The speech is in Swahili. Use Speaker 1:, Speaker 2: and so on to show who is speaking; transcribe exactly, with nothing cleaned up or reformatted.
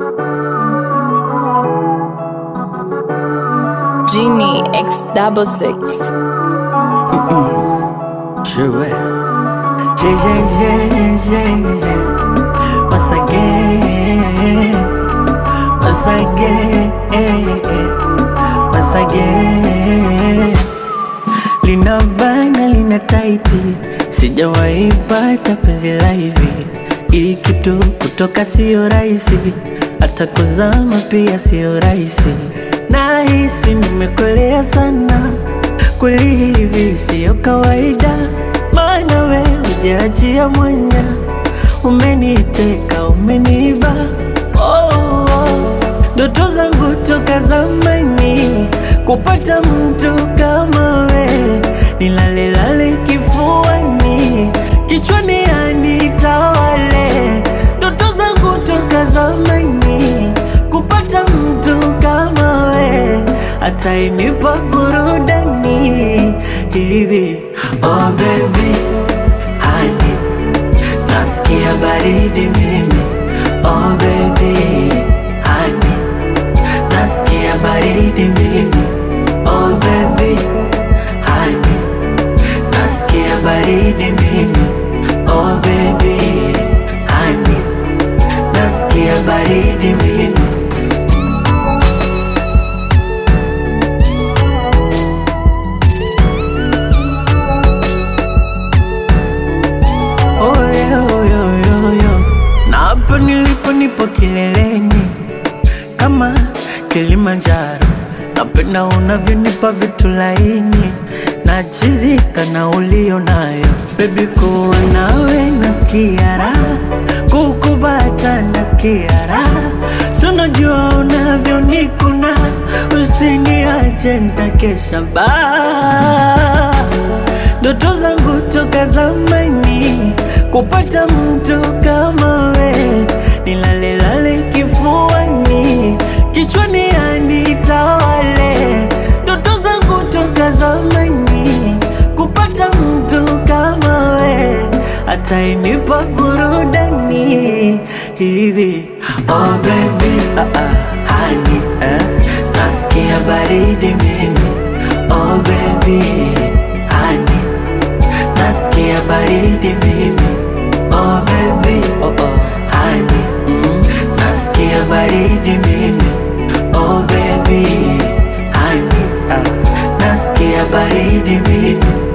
Speaker 1: Genie X double six.
Speaker 2: Sure. J J J J J. Once again, once again, once again. Lina bana lina taiti, sijawahi pata penzi la hivi. Hii kitu kutoka sio rahisi, hata kuzama pia sio rahisi. Nahisi nimekolea sana, kweli hivi sio kawaida. Maana we hujaachia mwanya, umeniteka umeniba. Oh, oh. Ndoto zangu toka zamani kupata mtu kama we, nilale lale kifuani, kichwani anitawale. Ndoto zangu toka zamani kupata mtu kama we, atainipa burudani hivi. Oh baby, honey, nasikia baridi mimi. Oh baby, honey, nasikia baridi mimi. Oh baby, honey, nasikia baridi mimi. Oh baby, honey, nasikia baridi mimi. Hapa nilipo nipo kileleni kama Kilimanjaro. Napenda unavyonipa vitu laini, nachizika na ulio nayo. Baby kuwa nawe nasikia raha, kukubata nasikia raha. So najua unavyonikuna, usiniache nitakesha baa. Ndoto zangu toka zamani kupata mtu kama we, nilale lale kifuani, kichwani anitawale. Ndoto zangu toka zamani kupata mtu kama we, atainipa burudani hivi. Oh baby, uh -uh, honey, uh, nasikia baridi mimi. Oh baby, honey, nasikia baridi mimi. Oh baby, oh oh, honey, mm, nasikia baridi mimi. Oh baby, honey, uh, nasikia baridi mimi.